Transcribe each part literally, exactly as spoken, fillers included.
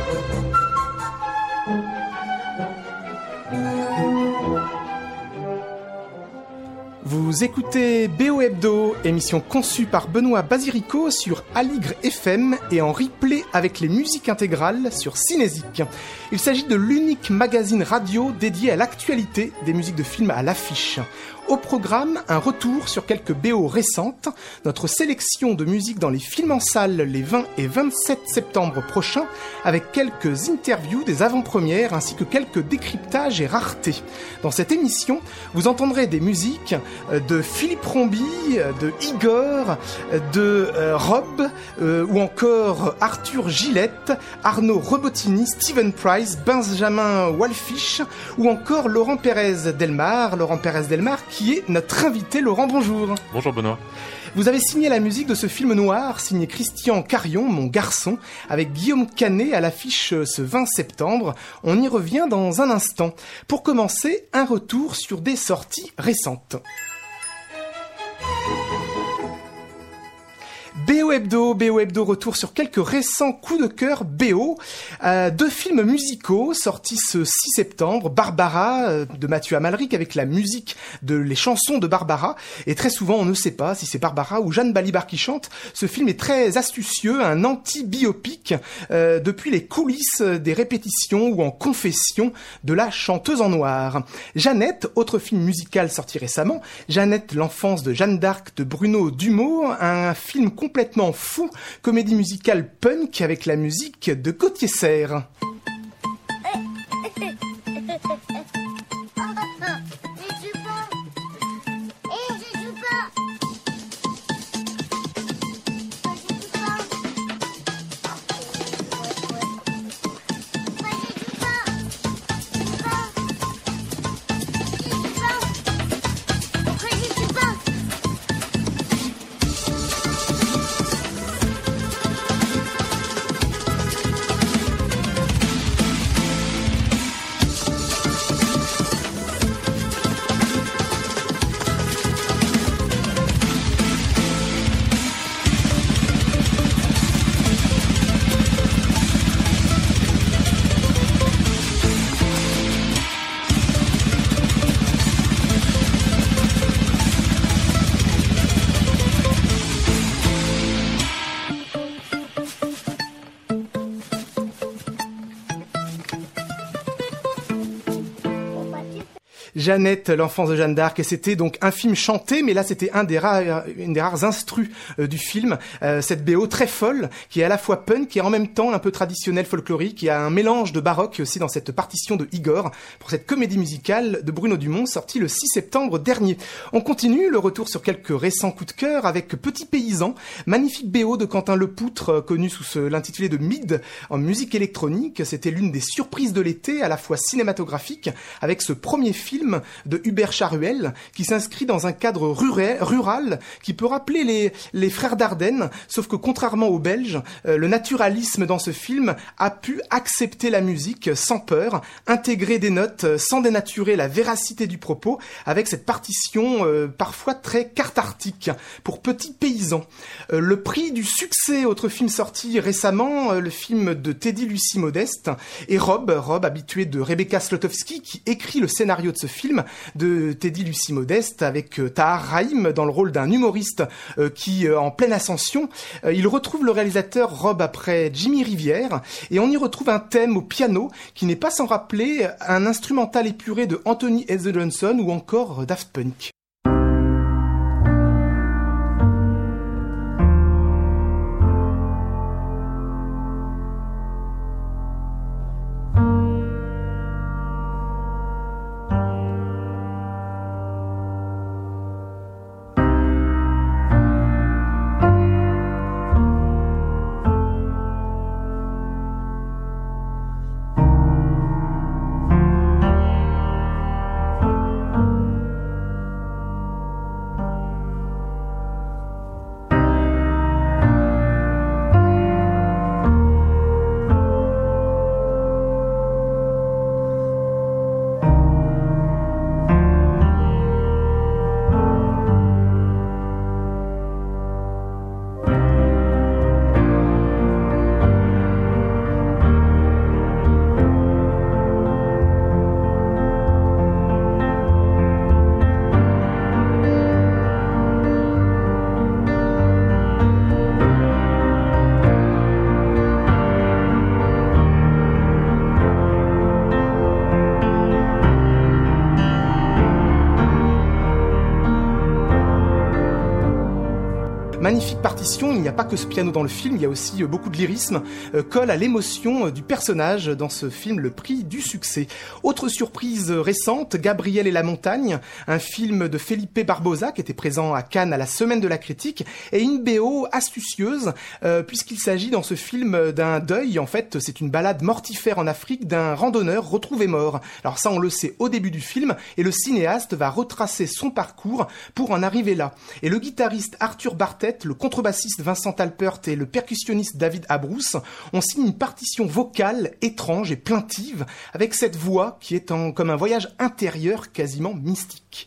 Vous écoutez B O Hebdo, émission conçue par Benoît Basirico sur Aligre F M et en replay avec les musiques intégrales sur Cinésique. Il s'agit de l'unique magazine radio dédié à l'actualité des musiques de films à l'affiche. Au programme, un retour sur quelques B O récentes, notre sélection de musique dans les films en salle les vingt et vingt-sept septembre prochains, avec quelques interviews des avant-premières ainsi que quelques décryptages et raretés. Dans cette émission, vous entendrez des musiques de Philippe Rombi, de Igor, de euh, Rob, euh, ou encore Arthur Gillette, Arnaud Rebotini, Steven Price, Benjamin Walfish, ou encore Laurent Pérez-Delmar, Laurent Pérez-Delmar qui est notre invité. Laurent, bonjour. Bonjour Benoît. Vous avez signé la musique de ce film noir, signé Christian Carion, Mon garçon, avec Guillaume Canet à l'affiche ce vingt septembre. On y revient dans un instant. Pour commencer, un retour sur des sorties récentes. B O Hebdo, B O Hebdo, retour sur quelques récents coups de cœur B O. Euh, deux films musicaux sortis ce six septembre. Barbara euh, de Mathieu Amalric avec la musique de les chansons de Barbara. Et très souvent, on ne sait pas si c'est Barbara ou Jeanne Balibar qui chante. Ce film est très astucieux, un anti-biopic euh, depuis les coulisses des répétitions ou en confession de la chanteuse en noir. Jeannette, autre film musical sorti récemment. Jeannette, l'enfance de Jeanne d'Arc de Bruno Dumont, un film complètement fou, comédie musicale punk avec la musique de Gauthier Serre. Jeannette, l'enfance de Jeanne d'Arc, et c'était donc un film chanté, mais là c'était un des rares, une des rares instrus euh, du film, euh, cette B O très folle, qui est à la fois punk et en même temps un peu traditionnelle folklorique, qui a un mélange de baroque aussi dans cette partition de Igor, pour cette comédie musicale de Bruno Dumont, sortie le six septembre dernier. On continue le retour sur quelques récents coups de cœur avec Petit Paysan, magnifique B O de Quentin Lepoutre, euh, connu sous ce, l'intitulé de Mid en musique électronique. C'était l'une des surprises de l'été, à la fois cinématographique, avec ce premier film de Hubert Charuel, qui s'inscrit dans un cadre rural, rural qui peut rappeler les, les frères Dardenne, sauf que contrairement aux Belges, euh, le naturalisme dans ce film a pu accepter la musique sans peur, intégrer des notes sans dénaturer la véracité du propos, avec cette partition euh, parfois très cathartique pour Petit Paysan. Euh, le prix du succès, autre film sorti récemment, euh, le film de Teddy Lucie Modeste, et Rob, Rob habitué de Rebecca Slotowski, qui écrit le scénario de ce film de Teddy Lucie Modeste avec euh, Tahar Rahim dans le rôle d'un humoriste euh, qui, euh, en pleine ascension, euh, il retrouve le réalisateur Rob après Jimmy Rivière et on y retrouve un thème au piano qui n'est pas sans rappeler un instrumental épuré de Anthony Heather Johnson ou encore Daft Punk. magnifique partition, il n'y a pas que ce piano dans le film, il y a aussi beaucoup de lyrisme, euh, colle à l'émotion euh, du personnage dans ce film, le prix du succès. Autre surprise récente, Gabriel et la montagne, un film de Felipe Barbosa qui était présent à Cannes à la Semaine de la Critique, et une B O astucieuse, euh, puisqu'il s'agit dans ce film d'un deuil. En fait, c'est une balade mortifère en Afrique d'un randonneur retrouvé mort. Alors ça, on le sait au début du film, et le cinéaste va retracer son parcours pour en arriver là. Et le guitariste Arthur Bartet, le contrebassiste Vincent Alpert et le percussionniste David Abrousse ont signé une partition vocale étrange et plaintive, avec cette voix qui est en, comme un voyage intérieur quasiment mystique.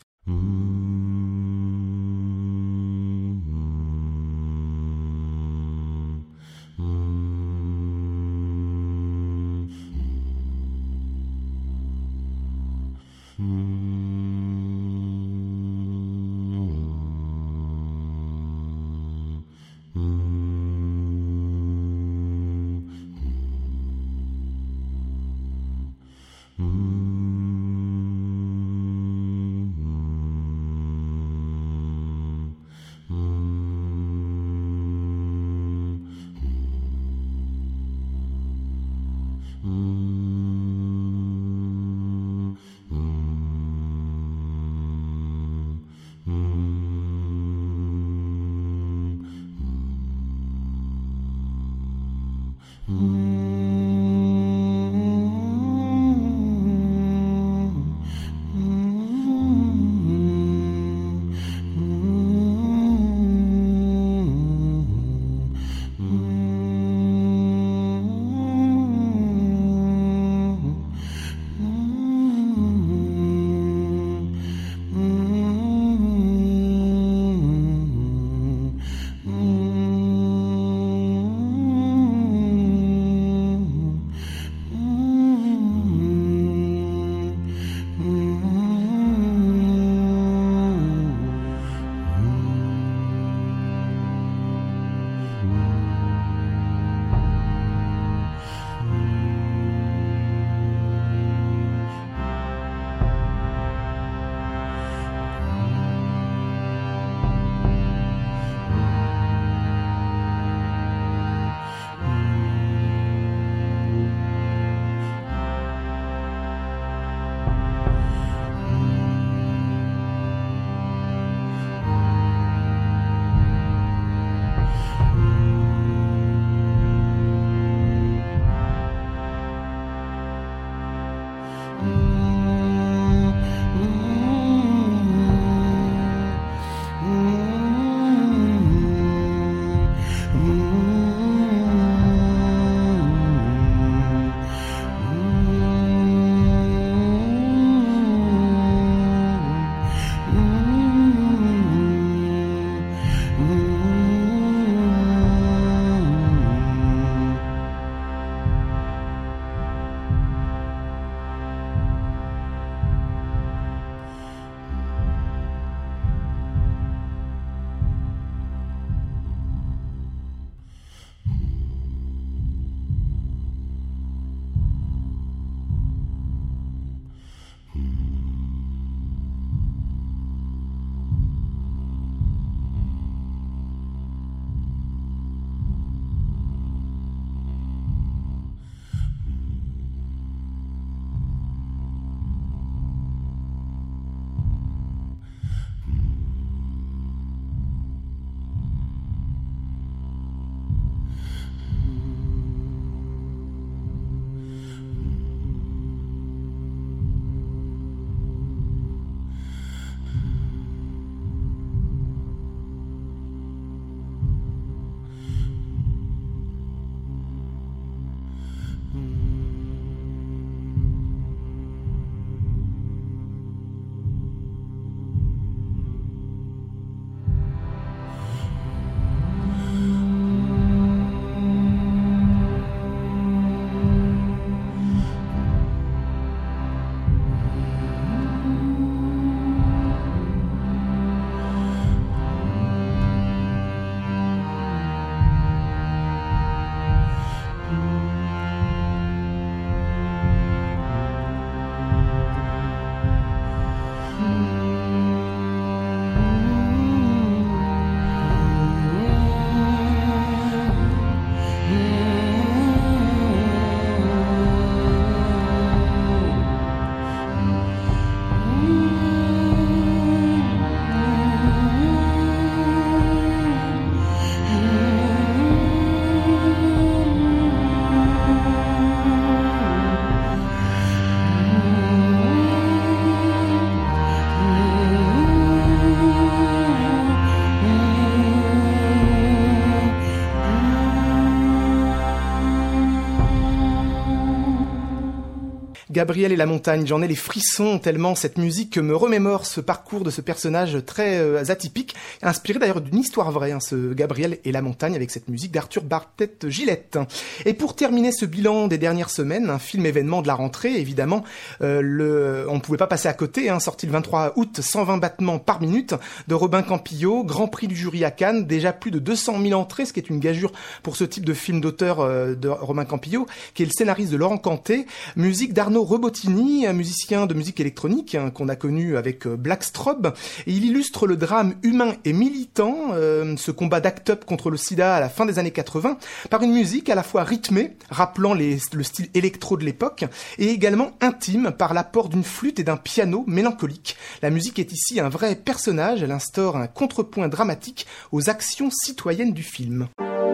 Gabriel et la montagne, j'en ai les frissons tellement cette musique me remémore ce parcours de ce personnage très euh, atypique, inspiré d'ailleurs d'une histoire vraie, hein, ce Gabriel et la montagne avec cette musique d'Arthur Barthet-Gillette. Et pour terminer ce bilan des dernières semaines, un film événement de la rentrée, évidemment, euh, le, on ne pouvait pas passer à côté, hein, sorti le vingt-trois août, cent vingt battements par minute de Robin Campillo, grand prix du jury à Cannes, déjà plus de deux cent mille entrées, ce qui est une gageure pour ce type de film d'auteur euh, de Robin Campillo, qui est le scénariste de Laurent Cantet, musique d'Arnaud Rebottini, un musicien de musique électronique hein, qu'on a connu avec euh, Black Strobe, et il illustre le drame humain et militant, euh, ce combat d'act-up contre le sida à la fin des années quatre-vingts, par une musique à la fois rythmée, rappelant les, le style électro de l'époque, et également intime par l'apport d'une flûte et d'un piano mélancolique. La musique est ici un vrai personnage, elle instaure un contrepoint dramatique aux actions citoyennes du film.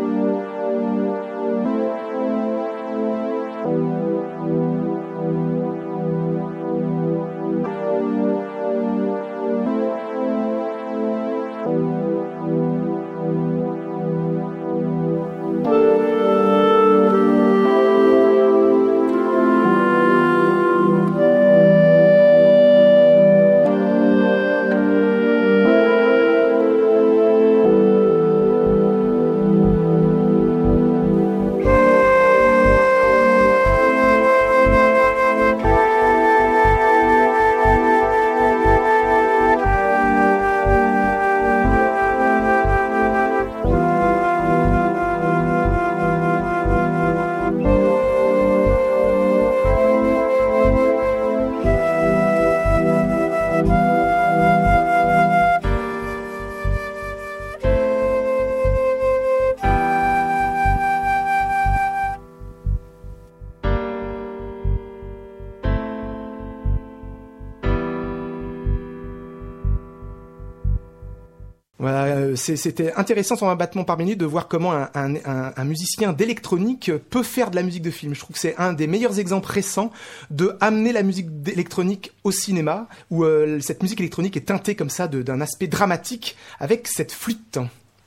Voilà, c'était intéressant sur un battement par minute de voir comment un, un, un, un musicien d'électronique peut faire de la musique de film. Je trouve que c'est un des meilleurs exemples récents de amener la musique électronique au cinéma, où euh, cette musique électronique est teintée comme ça de, d'un aspect dramatique avec cette flûte.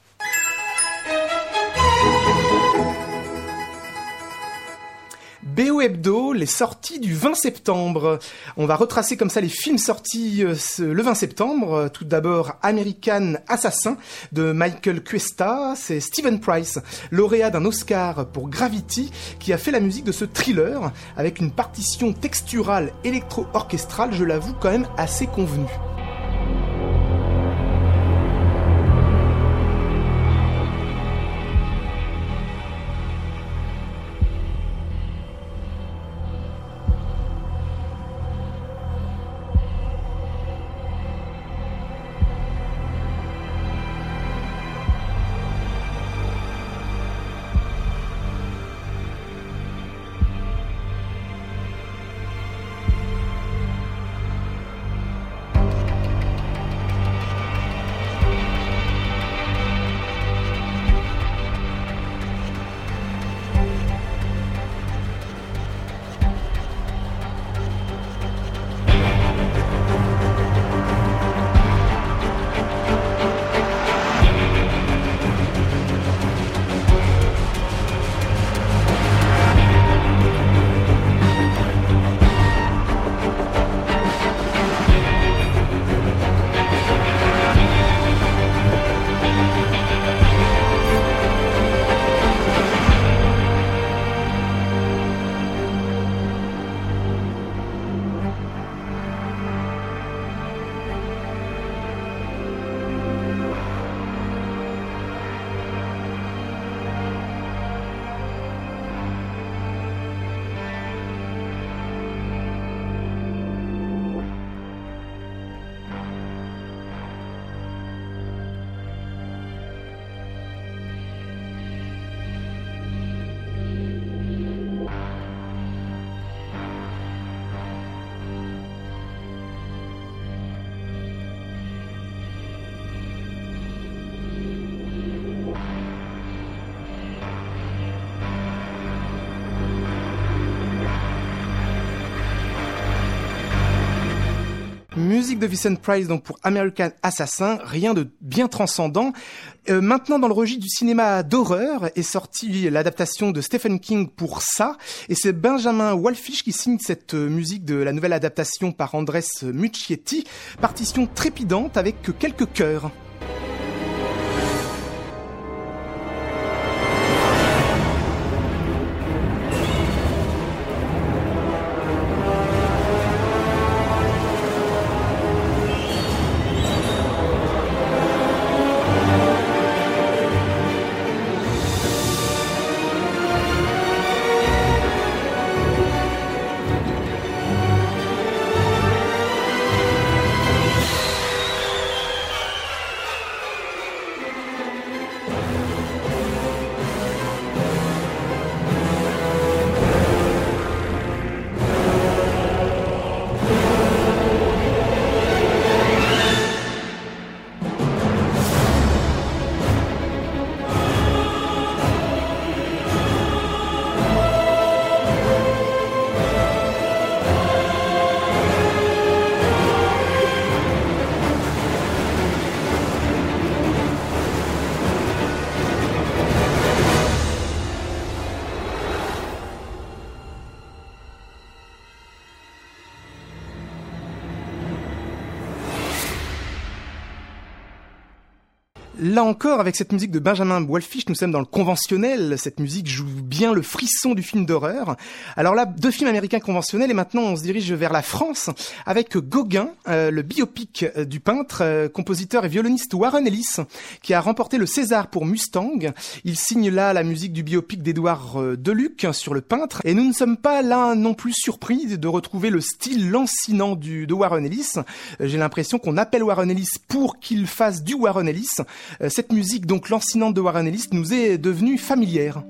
B O Hebdo, les sorties du vingt septembre. On va retracer comme ça les films sortis euh, ce, le vingt septembre. Tout d'abord, American Assassin de Michael Cuesta. C'est Stephen Price, lauréat d'un Oscar pour Gravity, qui a fait la musique de ce thriller avec une partition texturale électro-orchestrale, je l'avoue, quand même assez convenue. Musique de Vincent Price donc pour American Assassin, rien de bien transcendant. Euh, maintenant dans le registre du cinéma d'horreur est sortie l'adaptation de Stephen King pour ça, et c'est Benjamin Wallfisch qui signe cette euh, musique de la nouvelle adaptation par Andrés Muschietti, partition trépidante avec quelques chœurs. Là encore, avec cette musique de Benjamin Wallfisch, nous sommes dans le conventionnel. Cette musique joue bien le frisson du film d'horreur. Alors là, deux films américains conventionnels, et maintenant on se dirige vers la France avec Gauguin, euh, le biopic euh, du peintre, euh, compositeur et violoniste Warren Ellis, qui a remporté le César pour Mustang. Il signe là la musique du biopic d'Édouard euh, Deluc sur le peintre, et nous ne sommes pas là non plus surpris de retrouver le style lancinant du, de Warren Ellis. Euh, j'ai l'impression qu'on appelle Warren Ellis pour qu'il fasse du Warren Ellis. Cette musique donc lancinante de Warren Ellis nous est devenue familière.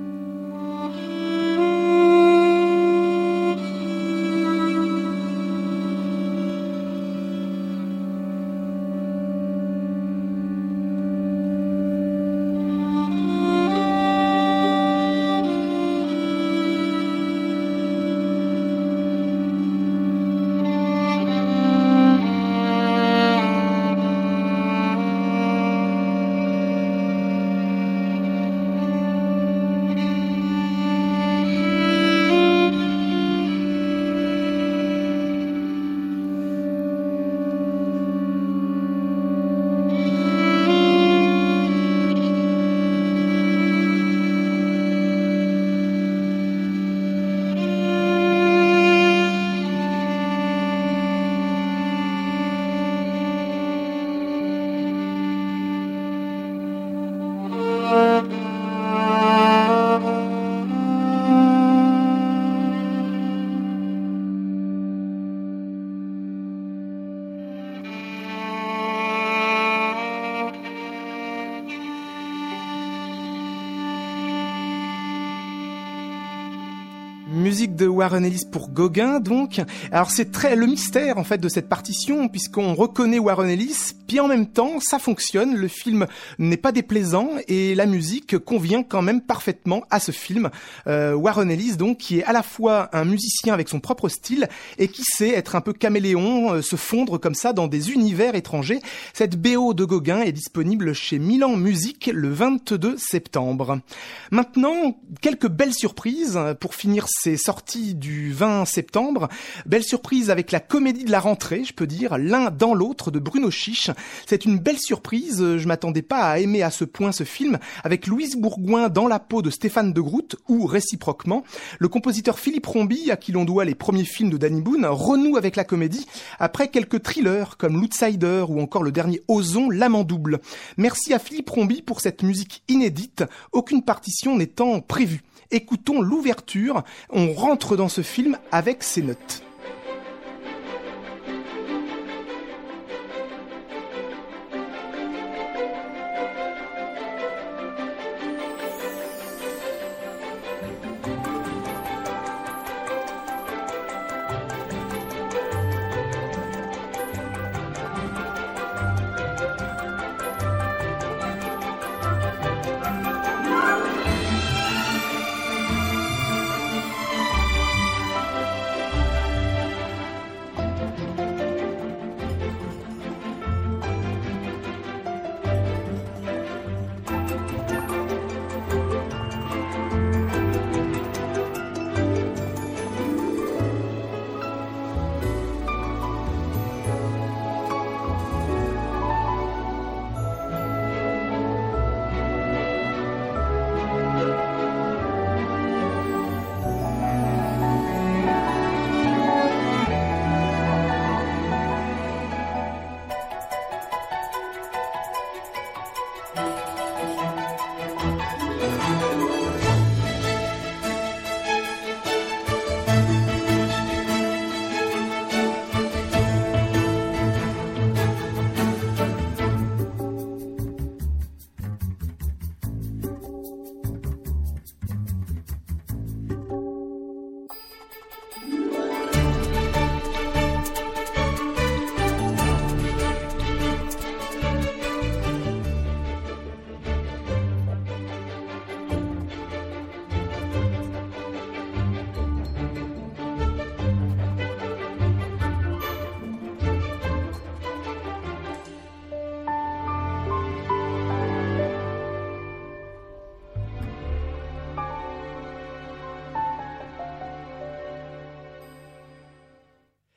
Musique de Warren Ellis pour Gauguin, donc. Alors c'est très le mystère en fait de cette partition, puisqu'on reconnaît Warren Ellis, puis en même temps ça fonctionne, le film n'est pas déplaisant et la musique convient quand même parfaitement à ce film. Euh, Warren Ellis donc, qui est à la fois un musicien avec son propre style et qui sait être un peu caméléon, euh, se fondre comme ça dans des univers étrangers. Cette B O de Gauguin est disponible chez Milan Musique le vingt-deux septembre. Maintenant, quelques belles surprises pour finir ces sorties du vingt septembre. Belle surprise avec la comédie de la rentrée, je peux dire, L'un dans l'autre de Bruno Chiche. C'est une belle surprise, je m'attendais pas à aimer à ce point ce film, avec Louise Bourgoin dans la peau de Stéphane de Groot, ou réciproquement. Le compositeur Philippe Rombi, à qui l'on doit les premiers films de Danny Boone, renoue avec la comédie, après quelques thrillers comme L'Outsider ou encore le dernier Ozon, L'Amant double. Merci à Philippe Rombi pour cette musique inédite, aucune partition n'étant prévue. Écoutons l'ouverture, on rentre dans ce film avec ses notes.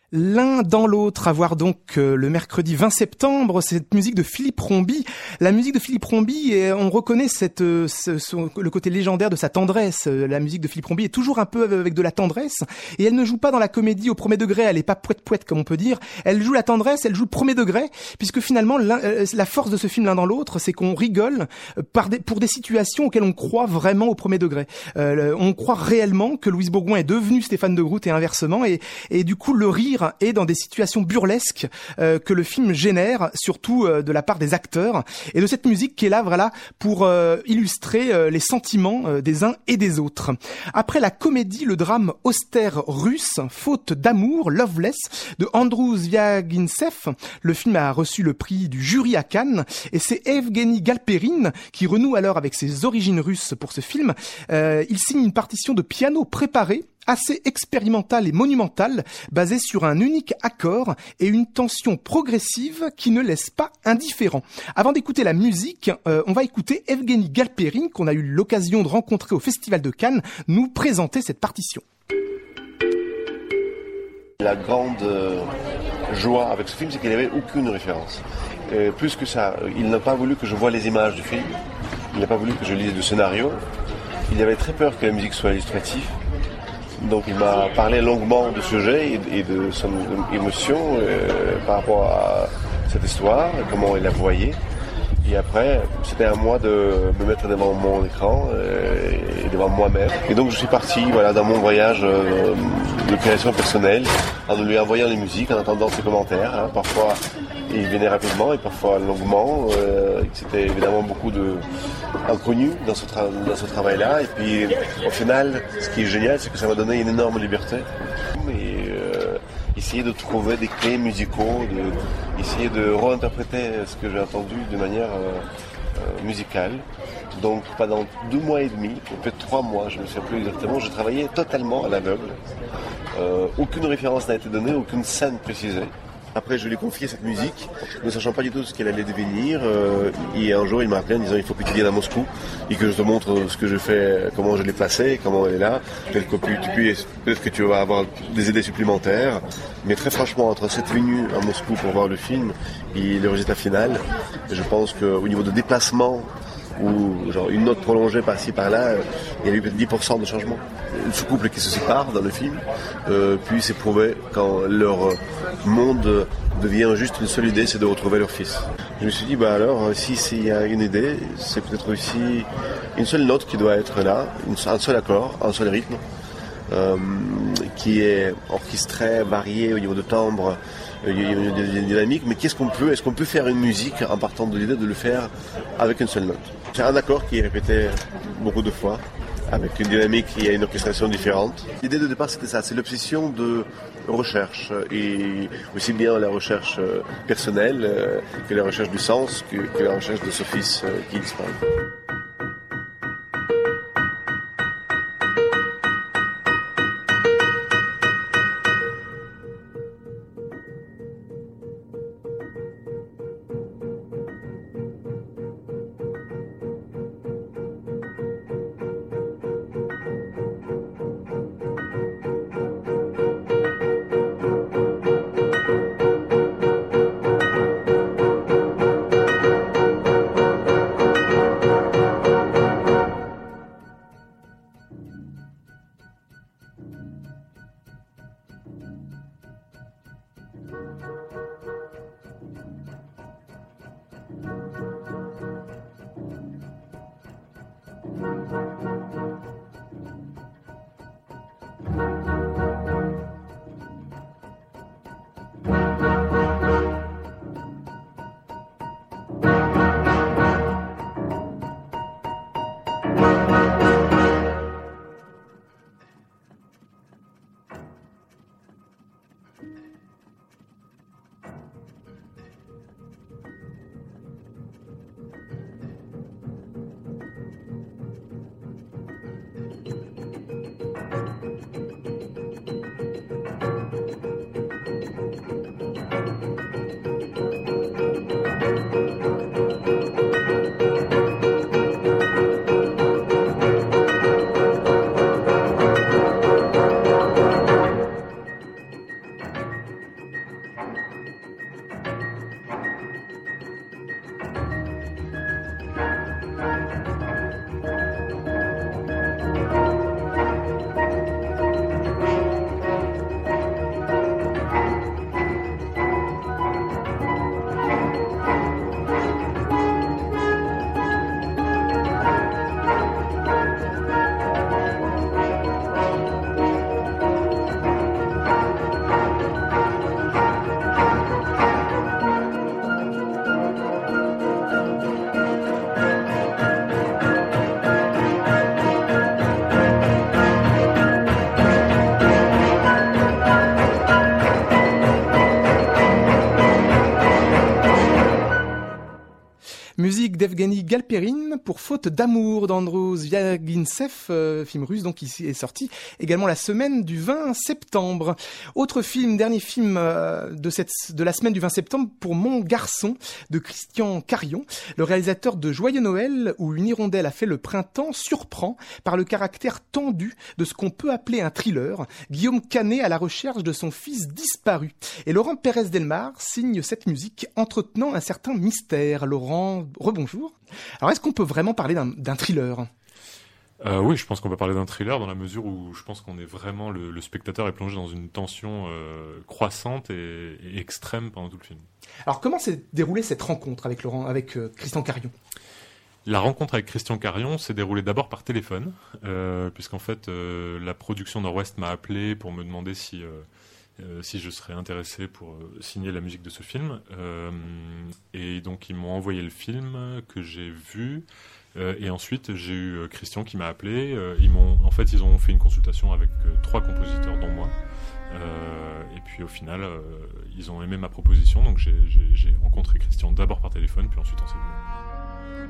L'un dans l'autre, à voir donc euh, le mercredi vingt septembre, cette musique de Philippe Rombi. La musique de Philippe Rombi, et on reconnaît cette, euh, ce, son, le côté légendaire de sa tendresse. La musique de Philippe Rombi est toujours un peu avec de la tendresse, et elle ne joue pas dans la comédie au premier degré, elle est pas poète-poète comme on peut dire. Elle joue la tendresse, elle joue le premier degré, puisque finalement la force de ce film l'un dans l'autre, c'est qu'on rigole par des, pour des situations auxquelles on croit vraiment au premier degré. Euh, on croit réellement que Louise Bourgoin est devenue Stéphane de Groot et inversement, et, et du coup le rire et dans des situations burlesques euh, que le film génère, surtout euh, de la part des acteurs, et de cette musique qui est là voilà pour euh, illustrer euh, les sentiments euh, des uns et des autres. Après la comédie, le drame austère russe, Faute d'amour, Loveless, de Andrew Zvyagintsev. Le film a reçu le prix du jury à Cannes, et c'est Evgeny Galperine qui renoue alors avec ses origines russes pour ce film. Euh, il signe une partition de piano préparée, assez expérimental et monumental, basé sur un unique accord et une tension progressive qui ne laisse pas indifférent. Avant d'écouter la musique, euh, on va écouter Evgeny Galperine, qu'on a eu l'occasion de rencontrer au Festival de Cannes, nous présenter cette partition. La grande euh, joie avec ce film, c'est qu'il n'y avait aucune référence. Euh, plus que ça, il n'a pas voulu que je voie les images du film, il n'a pas voulu que je lise le scénario, il avait très peur que la musique soit illustrative. Donc il m'a parlé longuement du sujet et de son émotion euh, par rapport à cette histoire, comment il la voyait. Et après, c'était à moi de me mettre devant mon écran euh, et devant moi-même. Et donc je suis parti voilà, dans mon voyage euh, de création personnelle, en lui envoyant les musiques, en attendant ses commentaires. Hein. Parfois, il venait rapidement et parfois longuement. Euh, c'était évidemment beaucoup d'inconnus dans ce, tra- dans ce travail-là. Et puis au final, ce qui est génial, c'est que ça m'a donné une énorme liberté. Et, euh, essayer de trouver des clés musicaux, de, essayer de réinterpréter ce que j'ai entendu de manière euh, euh, musicale. Donc pendant deux mois et demi, peut-être trois mois, je ne me souviens plus exactement, j'ai travaillé totalement à l'aveugle. Euh, aucune référence n'a été donnée, aucune scène précisée. Après, je lui ai confié cette musique, ne sachant pas du tout ce qu'elle allait devenir. Euh, et un jour, il m'a appelé en disant « il faut que tu viennes à Moscou et que je te montre ce que je fais, comment je l'ai placée, comment elle est là. Peut-être que, tu puisses, peut-être que tu vas avoir des idées supplémentaires. » Mais très franchement, entre cette venue à Moscou pour voir le film et le résultat final, je pense qu'au niveau de déplacement, ou genre une note prolongée par-ci par-là, il y a eu dix pour cent de changement. Ce couple qui se sépare dans le film euh, puis s'éprouver quand leur monde devient juste une seule idée, c'est de retrouver leur fils. Je me suis dit, bah alors, si s'il y a une idée, c'est peut-être aussi une seule note qui doit être là, un seul accord, un seul rythme, euh, qui est orchestré, varié au niveau de timbre, il y a une dynamique, mais qu'est-ce qu'on peut, est-ce qu'on peut faire une musique en partant de l'idée de le faire avec une seule note? C'est un accord qui est répété beaucoup de fois, avec une dynamique et une orchestration différente. L'idée de départ, c'était ça, c'est l'obsession de recherche, et aussi bien la recherche personnelle que la recherche du sens, que, que la recherche de ce fils qui disparaît. musique d'Evgeny Galperin pour Faute d'amour d'Andrew Zvyagintsev, euh, film russe donc qui est sorti également la semaine du vingt septembre. Autre film, dernier film euh, de cette de la semaine du vingt septembre pour Mon garçon de Christian Carion. Le réalisateur de Joyeux Noël où une hirondelle a fait le printemps surprend par le caractère tendu de ce qu'on peut appeler un thriller. Guillaume Canet à la recherche de son fils disparu. Et Laurent Pérez-Delmar signe cette musique entretenant un certain mystère. Laurent, rebonjour. Alors, est-ce qu'on peut vraiment parler d'un, d'un thriller ? Euh, oui, je pense qu'on peut parler d'un thriller dans la mesure où je pense qu'on est vraiment, le, le spectateur est plongé dans une tension euh, croissante et, et extrême pendant tout le film. Alors, comment s'est déroulée cette rencontre avec Laurent, avec euh, Christian Carion ? La rencontre avec Christian Carion s'est déroulée d'abord par téléphone, euh, puisqu'en fait, euh, la production Nord-Ouest m'a appelé pour me demander si... Euh, Euh, si je serais intéressé pour euh, signer la musique de ce film. Euh, et donc, ils m'ont envoyé le film que j'ai vu. Euh, et ensuite, j'ai eu euh, Christian qui m'a appelé. Euh, ils m'ont, en fait, ils ont fait une consultation avec euh, trois compositeurs, dont moi. Euh, et puis, au final, euh, ils ont aimé ma proposition. Donc, j'ai, j'ai, j'ai rencontré Christian d'abord par téléphone, puis ensuite on s'est vu.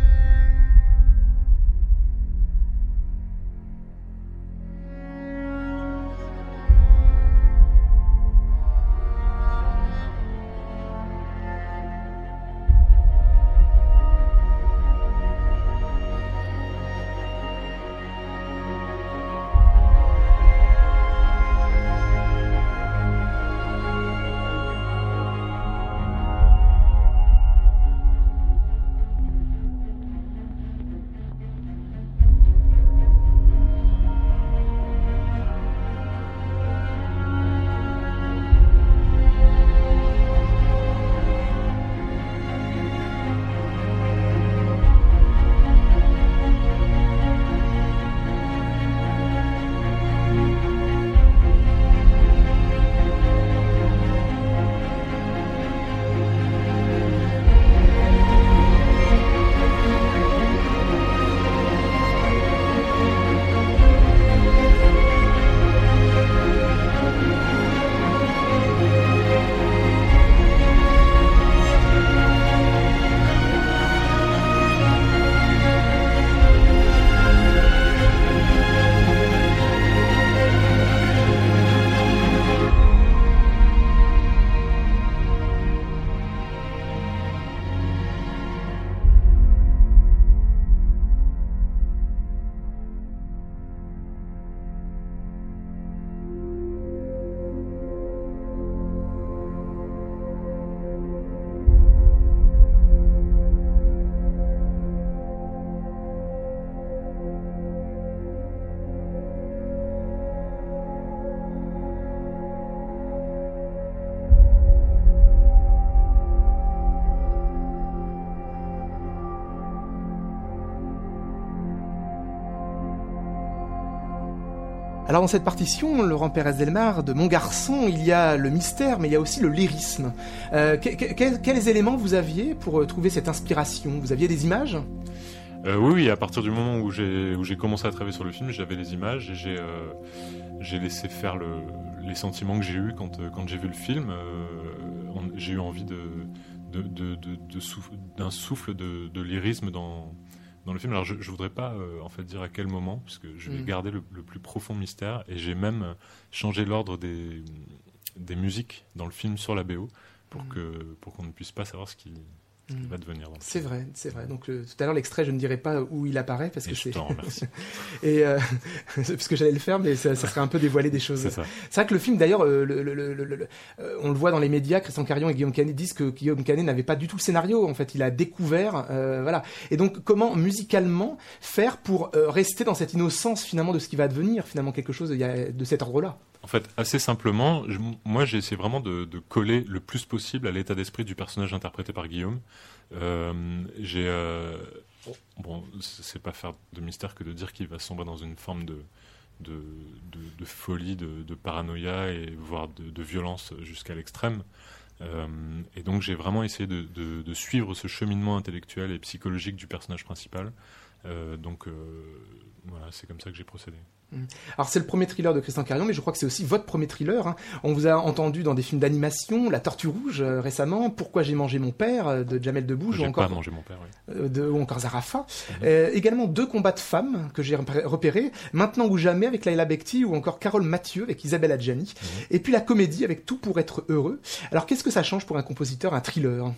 Alors dans cette partition, Laurent Pérez-Delmar, de Mon garçon, il y a le mystère, mais il y a aussi le lyrisme. Euh, que, que, quels éléments vous aviez pour trouver cette inspiration ? Vous aviez des images ? Euh, oui, oui, à partir du moment où j'ai, où j'ai commencé à travailler sur le film, j'avais les images et j'ai, euh, j'ai laissé faire le, les sentiments que j'ai eus quand, quand j'ai vu le film. Euh, on, j'ai eu envie de, de, de, de, de souffle, d'un souffle de, de lyrisme dans, dans le film. Alors je ne voudrais pas euh, en fait dire à quel moment, puisque je vais mmh. garder le, le plus profond mystère, et j'ai même changé l'ordre des, des musiques dans le film sur la B O pour, mmh. que, pour qu'on ne puisse pas savoir ce qui... Mmh. va devenir. Donc. C'est vrai, c'est vrai. Donc euh, tout à l'heure l'extrait, je ne dirais pas où il apparaît parce et que je c'est. t'en remercie. Et euh, parce que j'allais le faire, mais ça, ça serait un peu dévoiler des choses. C'est ça. C'est vrai que le film, d'ailleurs, euh, le, le, le, le, euh, on le voit dans les médias. Christian Carion et Guillaume Canet disent que Guillaume Canet n'avait pas du tout le scénario. En fait, il a découvert, euh, voilà. Et donc, comment musicalement faire pour euh, rester dans cette innocence finalement de ce qui va devenir finalement quelque chose de, de cet ordre-là? En fait, assez simplement, je, moi j'ai essayé vraiment de, de coller le plus possible à l'état d'esprit du personnage interprété par Guillaume. Euh, j'ai, euh, bon, c'est pas faire de mystère que de dire qu'il va sombrer dans une forme de, de, de, de folie, de, de paranoïa et voire de, de violence jusqu'à l'extrême. Euh, et donc j'ai vraiment essayé de, de, de suivre ce cheminement intellectuel et psychologique du personnage principal. Euh, donc euh, voilà, c'est comme ça que j'ai procédé. Alors c'est le premier thriller de Christian Carion, mais je crois que c'est aussi votre premier thriller. Hein. On vous a entendu dans des films d'animation, La Tortue Rouge euh, récemment, Pourquoi j'ai mangé mon père euh, de Jamel Debbouze, J'ai ou encore pas mangé mon père, oui. euh, de, ou encore Zarafa. Mm-hmm. Euh, également deux combats de femmes que j'ai repérés, Maintenant ou jamais avec Laila Bekti, ou encore Carole Mathieu avec Isabelle Adjani. Mm-hmm. Et puis la comédie avec Tout pour être heureux. Alors qu'est-ce que ça change pour un compositeur, un thriller?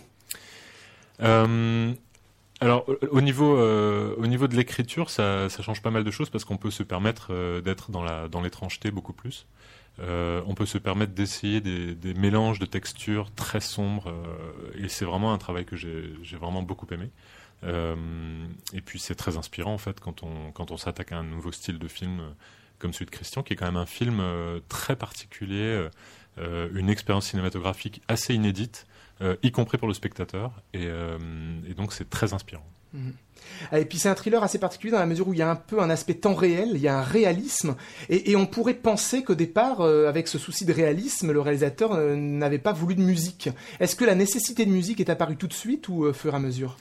euh... Alors au niveau euh, au niveau de l'écriture, ça, ça change pas mal de choses parce qu'on peut se permettre euh, d'être dans la dans l'étrangeté beaucoup plus. Euh, on peut se permettre d'essayer des, des mélanges de textures très sombres euh, et c'est vraiment un travail que j'ai j'ai vraiment beaucoup aimé. Euh, et puis c'est très inspirant en fait quand on quand on s'attaque à un nouveau style de film euh, comme celui de Christian, qui est quand même un film euh, très particulier, euh, une expérience cinématographique assez inédite. Euh, y compris pour le spectateur, et, euh, et donc c'est très inspirant. Mmh. Et puis c'est un thriller assez particulier dans la mesure où il y a un peu un aspect temps réel, il y a un réalisme, et, et on pourrait penser qu'au départ, euh, avec ce souci de réalisme, le réalisateur euh, n'avait pas voulu de musique. Est-ce que la nécessité de musique est apparue tout de suite ou au euh, fur et à mesure?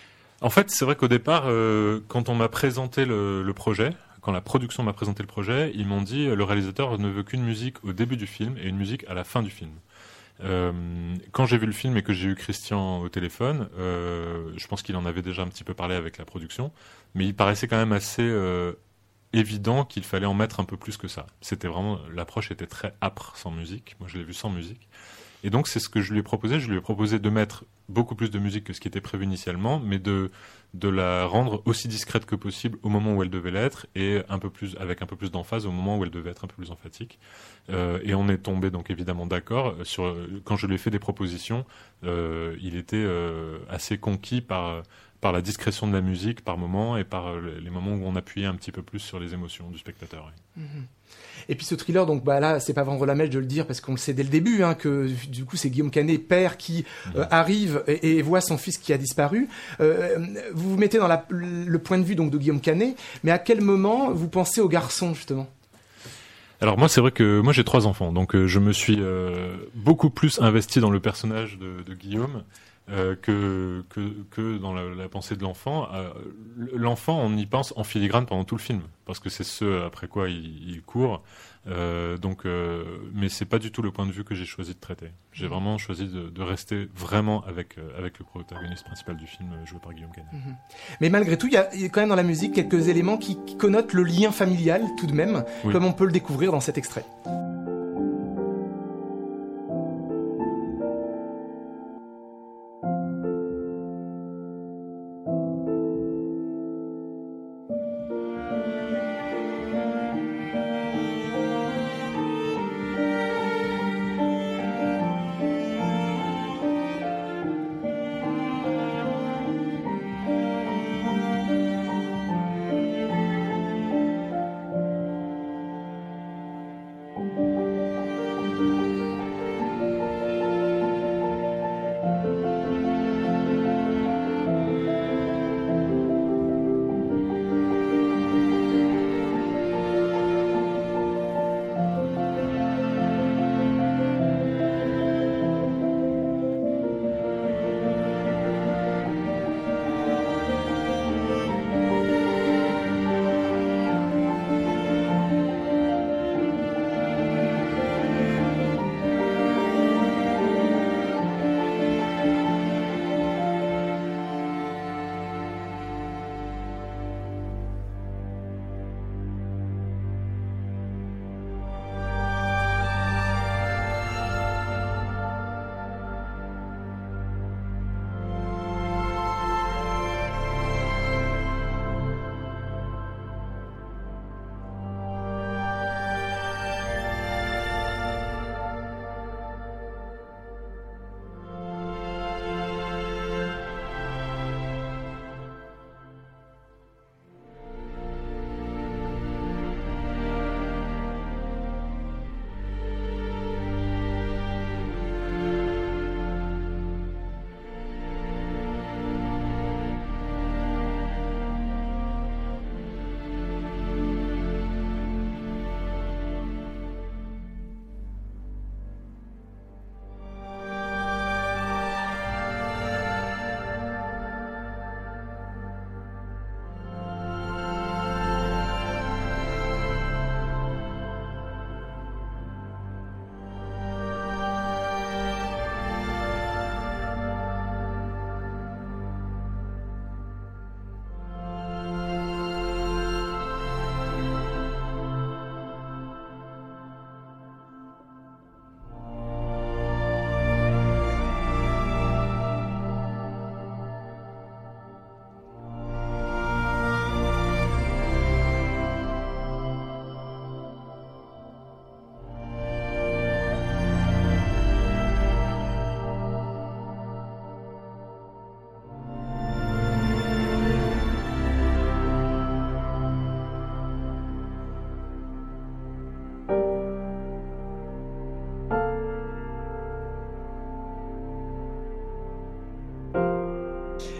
En fait, c'est vrai qu'au départ, euh, quand on m'a présenté le, le projet, quand la production m'a présenté le projet, ils m'ont dit euh, le réalisateur ne veut qu'une musique au début du film et une musique à la fin du film. Euh, quand j'ai vu le film et que j'ai eu Christian au téléphone, euh, je pense qu'il en avait déjà un petit peu parlé avec la production, mais il paraissait quand même assez euh, évident qu'il fallait en mettre un peu plus que ça. C'était vraiment, l'approche était très âpre sans musique. Moi, je l'ai vu sans musique. Et donc, c'est ce que je lui ai proposé. Je lui ai proposé de mettre beaucoup plus de musique que ce qui était prévu initialement, mais de, de la rendre aussi discrète que possible au moment où elle devait l'être et un peu plus, avec un peu plus d'emphase au moment où elle devait être un peu plus emphatique. Euh, et on est tombé donc évidemment d'accord sur, quand je lui ai fait des propositions, euh, il était euh, assez conquis par, par la discrétion de la musique par moment et par les moments où on appuyait un petit peu plus sur les émotions du spectateur. Oui. Mmh. Et puis ce thriller, donc bah là, c'est pas vendre la mèche de le dire parce qu'on le sait dès le début, hein, que du coup c'est Guillaume Canet, père, qui euh, arrive et, et voit son fils qui a disparu. Euh, vous vous mettez dans la, le point de vue donc de Guillaume Canet, mais à quel moment vous pensez au garçon justement? Alors moi, c'est vrai que moi j'ai trois enfants, donc euh, je me suis euh, beaucoup plus investi dans le personnage de, de Guillaume euh, que, que que dans la, la pensée de l'enfant. Euh, l'enfant, on y pense en filigrane pendant tout le film, parce que c'est ce après quoi il, il court. Euh, donc, euh, mais c'est pas du tout le point de vue que j'ai choisi de traiter. J'ai vraiment choisi de, de rester vraiment avec euh, avec le protagoniste principal du film, joué par Guillaume Canet. Mmh. Mais malgré tout, il y a quand même dans la musique quelques éléments qui, qui connotent le lien familial tout de même, oui. Comme on peut le découvrir dans cet extrait.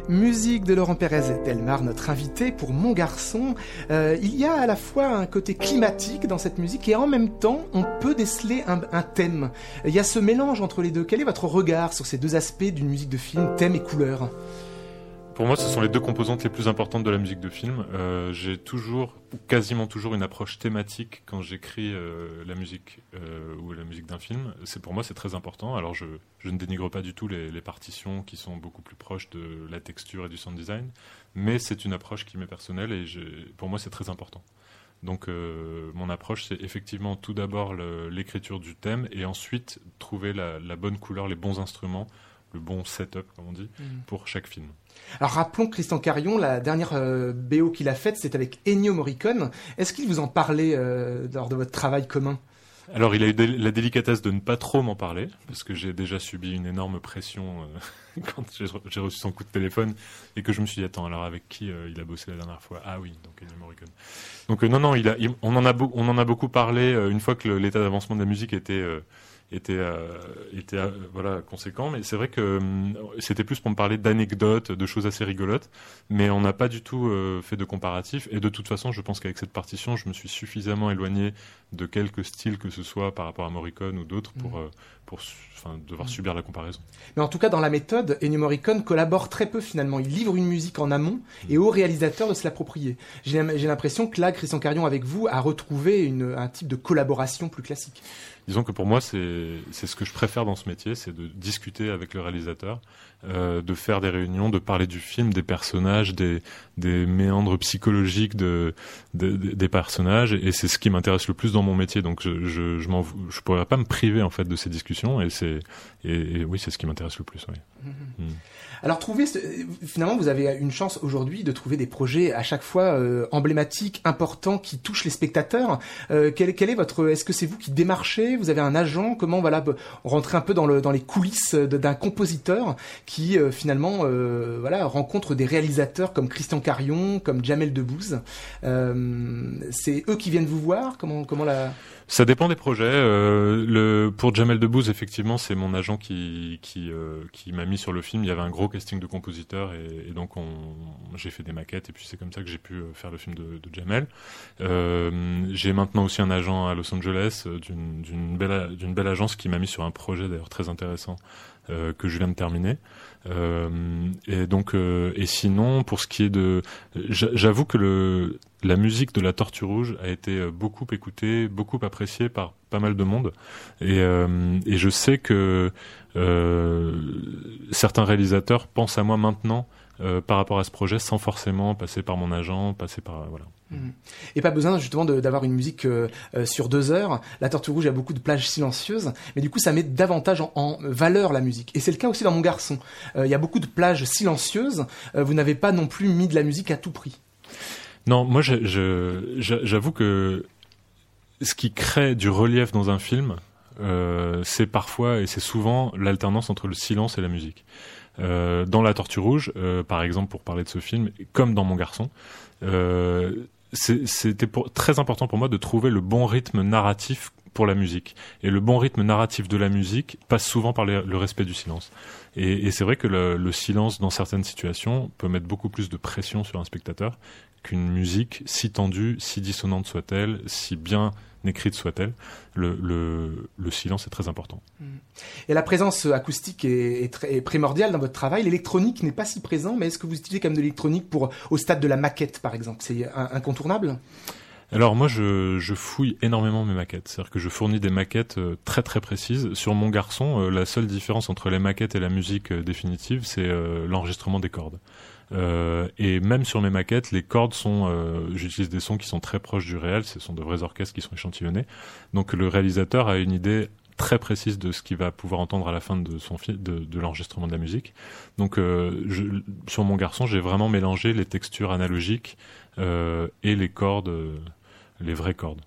Musique de Laurent Pérez-Delmar, notre invité pour Mon Garçon. Euh, il y a à la fois un côté climatique dans cette musique et en même temps, on peut déceler un, un thème. Il y a ce mélange entre les deux. Quel est votre regard sur ces deux aspects d'une musique de film, thème et couleur ? Pour moi, ce sont les deux composantes les plus importantes de la musique de film. Euh, j'ai toujours, ou quasiment toujours, une approche thématique quand j'écris euh, la musique euh, ou la musique d'un film. C'est, pour moi, c'est très important. Alors, je, je ne dénigre pas du tout les, les partitions qui sont beaucoup plus proches de la texture et du sound design, mais c'est une approche qui m'est personnelle et j'ai, pour moi, c'est très important. Donc, euh, mon approche, c'est effectivement tout d'abord le, l'écriture du thème et ensuite trouver la, la bonne couleur, les bons instruments, le bon setup, comme on dit, mmh. pour chaque film. Alors rappelons Christian Carion, la dernière euh, B O qu'il a faite, c'est avec Ennio Morricone. Est-ce qu'il vous en parlait euh, lors de votre travail commun ? Alors il a eu dé- la délicatesse de ne pas trop m'en parler, parce que j'ai déjà subi une énorme pression euh, quand j'ai, j'ai reçu son coup de téléphone, et que je me suis dit, attends, alors avec qui euh, il a bossé la dernière fois ? Ah oui, donc Ennio Morricone. Donc euh, non, non, il a, il, on, en a beau, on en a beaucoup parlé euh, une fois que le, l'état d'avancement de la musique était... Euh, était euh, était euh, voilà conséquent, mais c'est vrai que euh, c'était plus pour me parler d'anecdotes, de choses assez rigolotes, mais on n'a pas du tout euh, fait de comparatif, et de toute façon je pense qu'avec cette partition je me suis suffisamment éloigné de quelques styles que ce soit par rapport à Morricone ou d'autres pour, mmh. euh, pour enfin, devoir mmh. subir la comparaison. Mais en tout cas dans la méthode, Ennio Morricone collabore très peu finalement, il livre une musique en amont mmh. et au réalisateur de se l'approprier. J'ai, j'ai l'impression que là, Christian Carion avec vous a retrouvé une, un type de collaboration plus classique. Disons que pour moi, c'est, c'est ce que je préfère dans ce métier, c'est de discuter avec le réalisateur, euh, de faire des réunions, de parler du film, des personnages, des, des méandres psychologiques de, de, de, des personnages, et c'est ce qui m'intéresse le plus dans mon métier. Donc je je je, m'en, je pourrais pas me priver en fait de ces discussions, et c'est et, et oui, c'est ce qui m'intéresse le plus. Oui. Mmh. Mmh. Alors trouver, finalement, vous avez une chance aujourd'hui de trouver des projets à chaque fois euh, emblématiques, importants, qui touchent les spectateurs. Euh, quel, quel est votre, est-ce que c'est vous qui démarchez ? Vous avez un agent ? Comment voilà rentrer un peu dans le dans les coulisses de, d'un compositeur qui euh, finalement euh, voilà rencontre des réalisateurs comme Christian Carion, comme Jamel Debbouze. Euh, c'est eux qui viennent vous voir ? Comment comment la Ça dépend des projets. Euh, le, pour Jamel Debbouze, effectivement, c'est mon agent qui qui euh, qui m'a mis sur le film. Il y avait un gros casting de compositeurs et, et donc on, j'ai fait des maquettes et puis c'est comme ça que j'ai pu faire le film de, de Jamel. Euh, j'ai maintenant aussi un agent à Los Angeles d'une, d'une belle d'une belle agence qui m'a mis sur un projet d'ailleurs très intéressant euh, que je viens de terminer. Euh, et donc euh, et sinon pour ce qui est de, j'avoue que le la musique de La Tortue Rouge a été beaucoup écoutée, beaucoup appréciée par pas mal de monde, et, euh, et je sais que euh, certains réalisateurs pensent à moi maintenant euh, par rapport à ce projet, sans forcément passer par mon agent, passer par voilà. Mmh. Et pas besoin justement de, d'avoir une musique euh, euh, sur deux heures. La Tortue Rouge a beaucoup de plages silencieuses, mais du coup ça met davantage en, en valeur la musique. Et c'est le cas aussi dans Mon Garçon. Il euh, y a beaucoup de plages silencieuses. Euh, vous n'avez pas non plus mis de la musique à tout prix. Non, moi je, je, j'avoue que ce qui crée du relief dans un film, euh, c'est parfois et c'est souvent l'alternance entre le silence et la musique. Euh, dans La Tortue Rouge, euh, par exemple, pour parler de ce film, comme dans Mon Garçon, euh, c'est, c'était pour, très important pour moi de trouver le bon rythme narratif pour la musique. Et le bon rythme narratif de la musique passe souvent par les, le respect du silence. Et, et c'est vrai que le, le silence, dans certaines situations, peut mettre beaucoup plus de pression sur un spectateur qu'une musique, si tendue, si dissonante soit-elle, si bien écrite soit-elle. Le, le, le silence est très important. Et la présence acoustique est, est, très, est primordiale dans votre travail. L'électronique n'est pas si présent, mais est-ce que vous utilisez quand même de l'électronique pour, au stade de la maquette, par exemple ? C'est un, incontournable ? Alors moi, je, je fouille énormément mes maquettes. C'est-à-dire que je fournis des maquettes euh, très très précises. Sur Mon Garçon, euh, la seule différence entre les maquettes et la musique euh, définitive, c'est euh, l'enregistrement des cordes. Euh, et même sur mes maquettes, les cordes sont, euh, j'utilise des sons qui sont très proches du réel. Ce sont de vrais orchestres qui sont échantillonnés. Donc le réalisateur a une idée très précise de ce qu'il va pouvoir entendre à la fin de son fi- de, de l'enregistrement de la musique. Donc euh, je, sur Mon Garçon, j'ai vraiment mélangé les textures analogiques euh, et les cordes. Euh, les vraies cordes.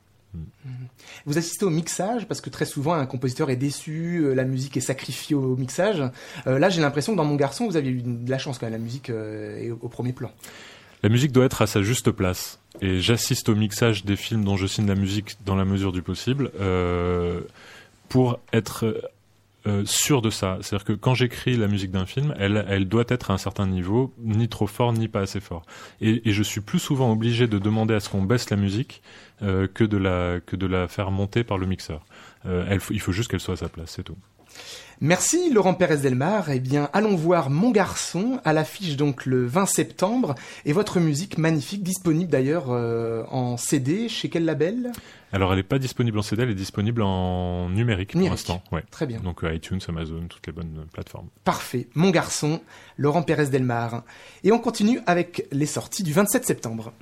Vous assistez au mixage parce que très souvent un compositeur est déçu, la musique est sacrifiée au mixage. Euh, là, j'ai l'impression que dans Mon Garçon, vous avez eu de la chance quand même, la musique euh, est au, au premier plan. La musique doit être à sa juste place. Et j'assiste au mixage des films dont je signe la musique dans la mesure du possible euh, pour être euh, sûr de ça. C'est-à-dire que quand j'écris la musique d'un film, elle, elle doit être à un certain niveau, ni trop fort, ni pas assez fort. Et, et je suis plus souvent obligé de demander à ce qu'on baisse la musique euh, que de la que de la faire monter par le mixeur. Euh, elle, il faut juste qu'elle soit à sa place, c'est tout. Merci Laurent Pérez-Delmar. Eh bien, allons voir Mon Garçon à l'affiche donc le vingt septembre et votre musique magnifique disponible d'ailleurs euh, en C D chez quel label ? Alors elle n'est pas disponible en C D, elle est disponible en numérique, numérique. pour l'instant. Ouais. Très bien. Donc euh, iTunes, Amazon, toutes les bonnes plateformes. Parfait. Mon Garçon, Laurent Pérez-Delmar. Et on continue avec les sorties du vingt-sept septembre.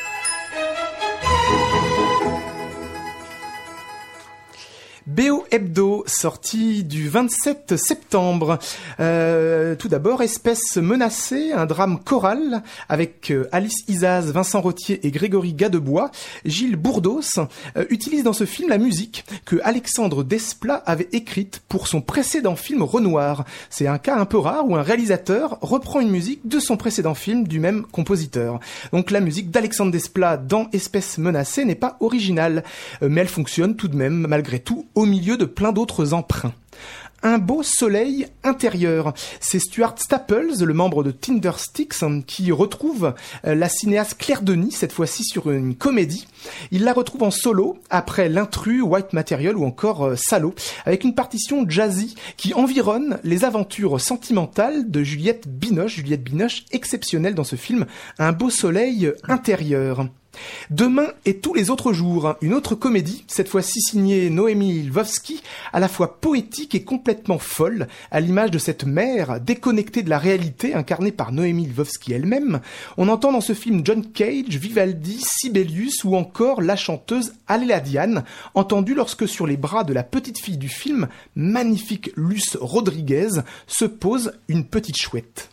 B O Hebdo, sorti du vingt-sept septembre. Euh, tout d'abord, Espèce menacée, un drame choral avec euh, Alice Isaz, Vincent Rottier et Grégory Gadebois. Gilles Bourdos euh, utilise dans ce film la musique que Alexandre Desplat avait écrite pour son précédent film Renoir. C'est un cas un peu rare où un réalisateur reprend une musique de son précédent film du même compositeur. Donc la musique d'Alexandre Desplat dans Espèce menacée n'est pas originale, euh, mais elle fonctionne tout de même malgré tout au milieu de plein d'autres emprunts. Un beau soleil intérieur. C'est Stuart Staples, le membre de Tindersticks, qui retrouve la cinéaste Claire Denis, cette fois-ci sur une comédie. Il la retrouve en solo, après L'intrus, White Material ou encore Salaud, avec une partition jazzy qui environne les aventures sentimentales de Juliette Binoche. Juliette Binoche, exceptionnelle dans ce film. Un beau soleil intérieur. Demain et tous les autres jours, une autre comédie, cette fois-ci signée Noémie Lvovsky, à la fois poétique et complètement folle, à l'image de cette mère déconnectée de la réalité incarnée par Noémie Lvovsky elle-même. On entend dans ce film John Cage, Vivaldi, Sibelius ou encore la chanteuse Aléla Diane, entendue lorsque sur les bras de la petite fille du film, magnifique Luce Rodriguez, se pose une petite chouette.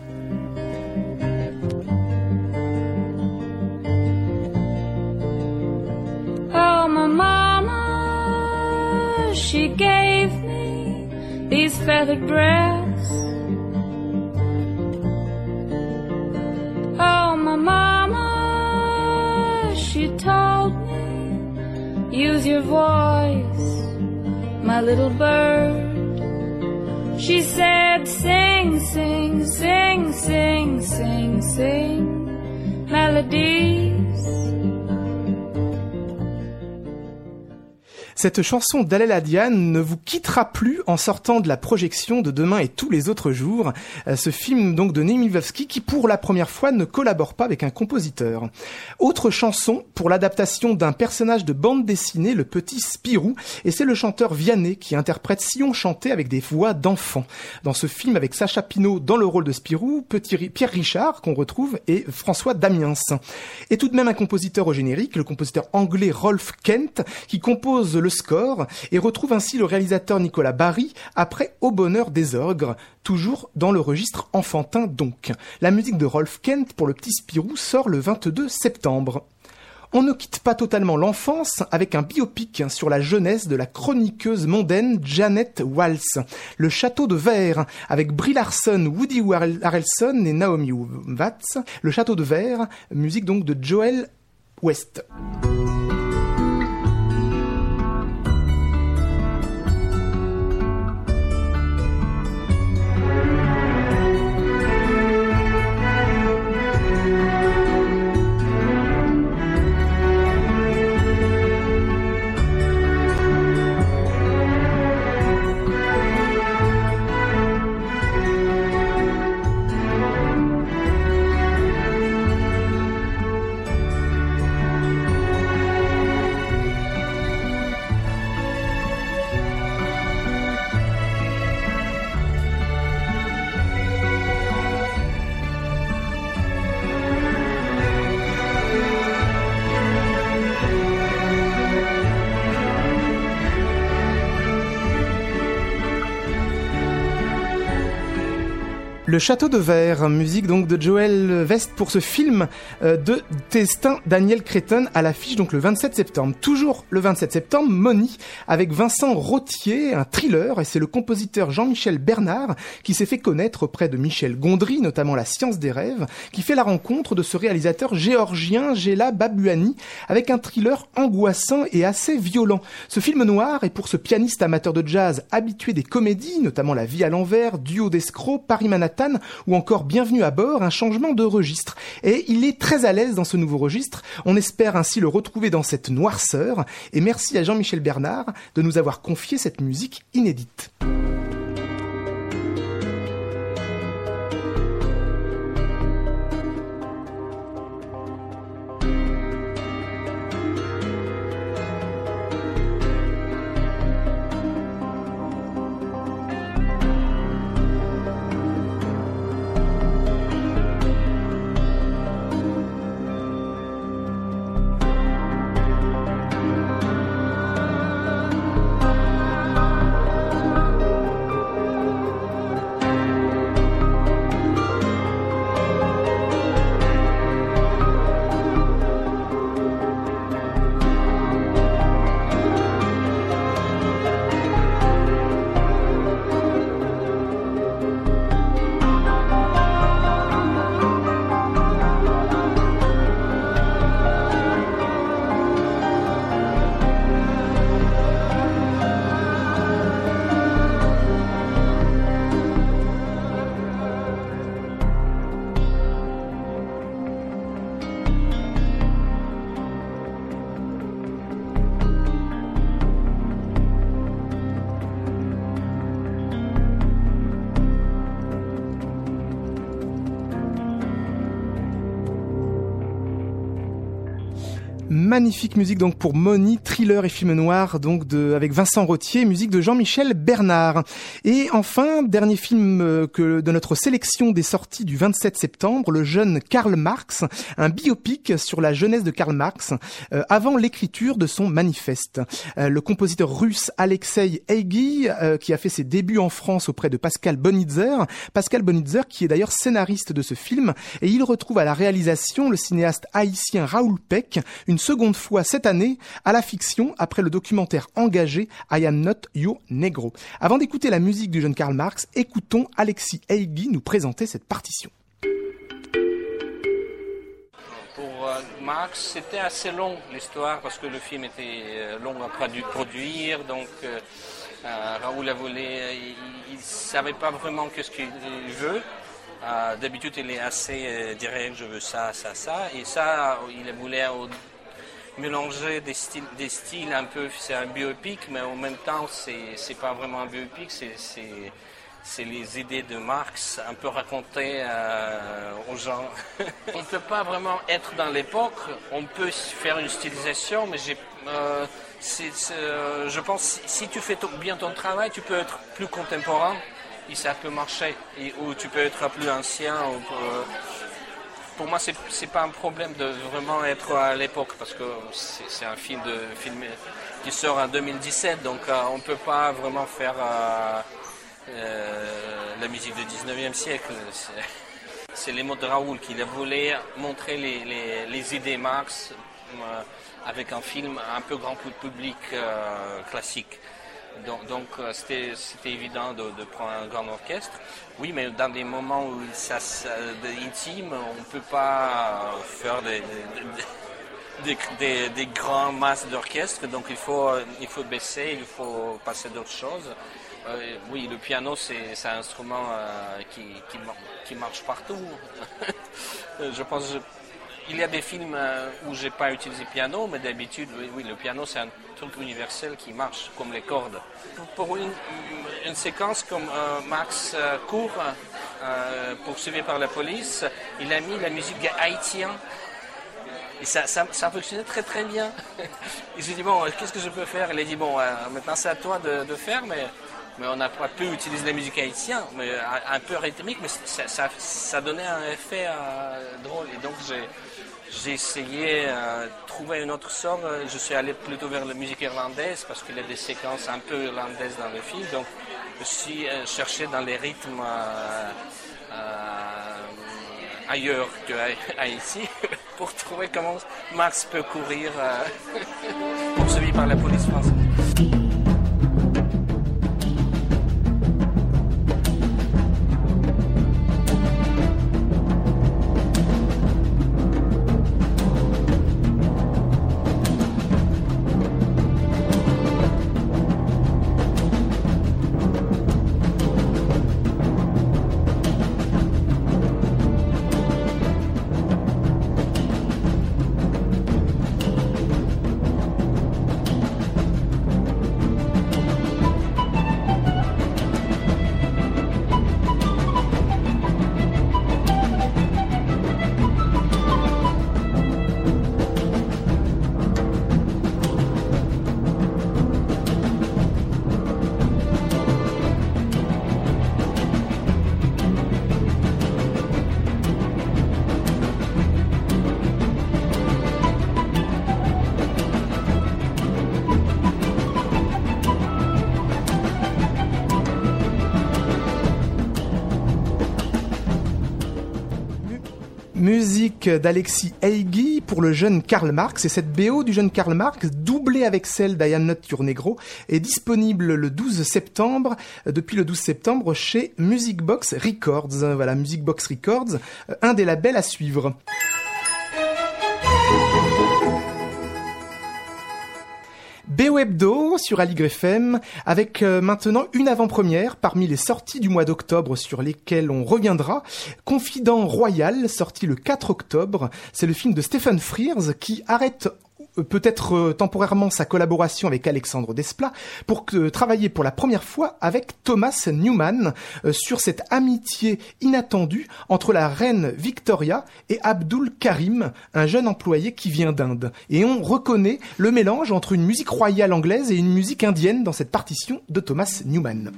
Oh, my mama, she gave me these feathered breasts. Oh, my mama, she told me, use your voice, my little bird. She said, sing, sing, sing, sing, sing, sing, melodies. Cette chanson d'Aléla Diane ne vous quittera plus en sortant de la projection de Demain et tous les autres jours. Ce film donc de Noémie Lvovsky qui pour la première fois ne collabore pas avec un compositeur. Autre chanson pour l'adaptation d'un personnage de bande dessinée, le petit Spirou, et c'est le chanteur Vianney qui interprète Sillon chanté avec des voix d'enfants. Dans ce film avec Sacha Pinault dans le rôle de Spirou, petit Pierre Richard qu'on retrouve et François Damiens. Et tout de même un compositeur au générique, le compositeur anglais Rolf Kent qui compose le score et retrouve ainsi le réalisateur Nicolas Barry après Au bonheur des ogres, toujours dans le registre enfantin donc. La musique de Rolf Kent pour le petit Spirou sort le vingt-deux septembre. On ne quitte pas totalement l'enfance avec un biopic sur la jeunesse de la chroniqueuse mondaine Janet Walsh. Le Château de Verre, avec Brie Larson, Woody Harrelson et Naomi Watts. Le Château de Verre, musique donc de Joel West. Le Château de Verre, musique donc de Joël Vest pour ce film euh, de Testin Daniel Cretton à l'affiche donc le vingt-sept septembre. Toujours le vingt-sept septembre, Moni avec Vincent Rottier, un thriller, et c'est le compositeur Jean-Michel Bernard qui s'est fait connaître auprès de Michel Gondry, notamment La Science des rêves, qui fait la rencontre de ce réalisateur géorgien Géla Babuani avec un thriller angoissant et assez violent. Ce film noir est pour ce pianiste amateur de jazz habitué des comédies, notamment La Vie à l'envers, Duo d'escrocs, Paris Manhattan ou encore Bienvenue à bord, un changement de registre. Et il est très à l'aise dans ce nouveau registre. On espère ainsi le retrouver dans cette noirceur. Et merci à Jean-Michel Bernard de nous avoir confié cette musique inédite. Magnifique musique donc pour Moni, thriller et film noir donc de avec Vincent Rottier, musique de Jean-Michel Bernard. Et enfin, dernier film que de notre sélection des sorties du vingt-sept septembre, le jeune Karl Marx, un biopic sur la jeunesse de Karl Marx euh, avant l'écriture de son manifeste. Euh, le compositeur russe Alexei Haïgi euh, qui a fait ses débuts en France auprès de Pascal Bonitzer, Pascal Bonitzer qui est d'ailleurs scénariste de ce film, et il retrouve à la réalisation le cinéaste haïtien Raoul Peck, une seconde fois cette année à la fiction après le documentaire engagé I Am Not Your Negro. Avant d'écouter la musique du jeune Karl Marx, écoutons Alexis Haïgi nous présenter cette partition. Pour euh, Marx, c'était assez long l'histoire parce que le film était euh, long à produire, donc euh, euh, Raoul a voulu, euh, il ne savait pas vraiment ce qu'il veut. Euh, d'habitude, il est assez euh, direct, je veux ça, ça, ça, et ça, il voulait euh, mélanger des styles, des styles un peu, c'est un biopic, mais en même temps, c'est, c'est pas vraiment un biopic, c'est, c'est, c'est les idées de Marx un peu racontées euh, aux gens. On ne peut pas vraiment être dans l'époque, on peut faire une stylisation, mais j'ai, euh, c'est, c'est, euh, je pense si, si tu fais t- bien ton travail, tu peux être plus contemporain et ça peut marcher, et, ou tu peux être plus ancien. Ou, euh, pour moi, c'est c'est pas un problème de vraiment être à l'époque parce que c'est, c'est un film de film qui sort en deux mille dix-sept, donc euh, on peut pas vraiment faire euh, euh, la musique du dix-neuvième siècle. C'est, c'est les mots de Raoul qui voulait montrer les, les, les idées Marx euh, avec un film un peu grand public euh, classique. Donc, donc c'était, c'était évident de, de prendre un grand orchestre. Oui, mais dans des moments où ça, ça de intime, on ne peut pas faire des, des, des, des, des grandes masses d'orchestre. Donc il faut, il faut baisser, il faut passer d'autres choses. Euh, oui, le piano, c'est, c'est un instrument euh, qui, qui, qui marche partout. Je pense... Je, Il y a des films où je n'ai pas utilisé piano, mais d'habitude, oui, oui, le piano, c'est un truc universel qui marche, comme les cordes. Pour une, une séquence comme euh, Marx euh, court, euh, poursuivi par la police, il a mis la musique haïtienne. Et ça, ça, ça fonctionnait très très bien. Et j'ai dit, bon, qu'est-ce que je peux faire? Il a dit, bon, euh, maintenant c'est à toi de, de faire, mais... Mais on n'a pas pu utiliser la musique haïtienne, mais un peu rythmique, mais ça, ça, ça donnait un effet euh, drôle. Et donc j'ai, j'ai essayé de euh, trouver une autre sorte. Je suis allé plutôt vers la musique irlandaise parce qu'il y a des séquences un peu irlandaises dans le film. Donc je suis euh, cherché dans les rythmes euh, euh, euh, ailleurs qu'à ici pour trouver comment Max peut courir euh, poursuivi par la police française. Musique d'Alexis Haigui pour le jeune Karl Marx. Et cette B O du jeune Karl Marx, doublée avec celle d'I Am Not Your Negro, est disponible le douze septembre, depuis le douze septembre chez Music Box Records. Voilà, Music Box Records, un des labels à suivre. B O Hebdo sur Aligre F M avec euh, maintenant une avant-première parmi les sorties du mois d'octobre sur lesquelles on reviendra. Confident Royal, sorti le quatre octobre. C'est le film de Stephen Frears qui arrête peut-être euh, temporairement sa collaboration avec Alexandre Desplat pour euh, travailler pour la première fois avec Thomas Newman euh, sur cette amitié inattendue entre la reine Victoria et Abdul Karim, un jeune employé qui vient d'Inde. Et on reconnaît le mélange entre une musique royale anglaise et une musique indienne dans cette partition de Thomas Newman.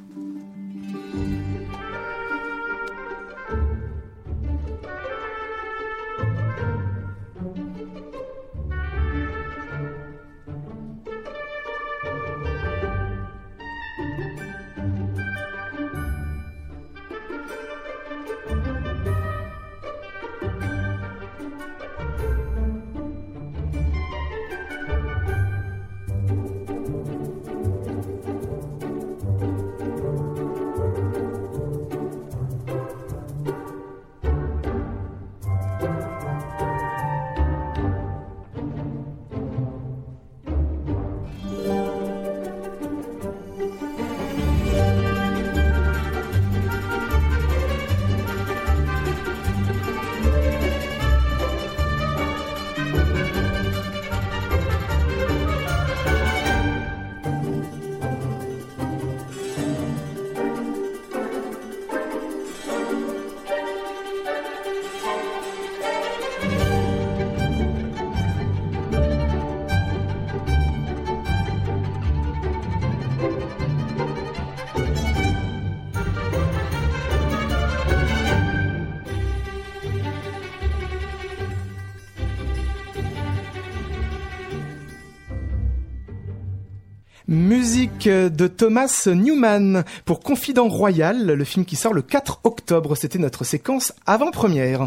Musique de Thomas Newman pour Confident Royal, le film qui sort le quatre octobre. C'était notre séquence avant-première.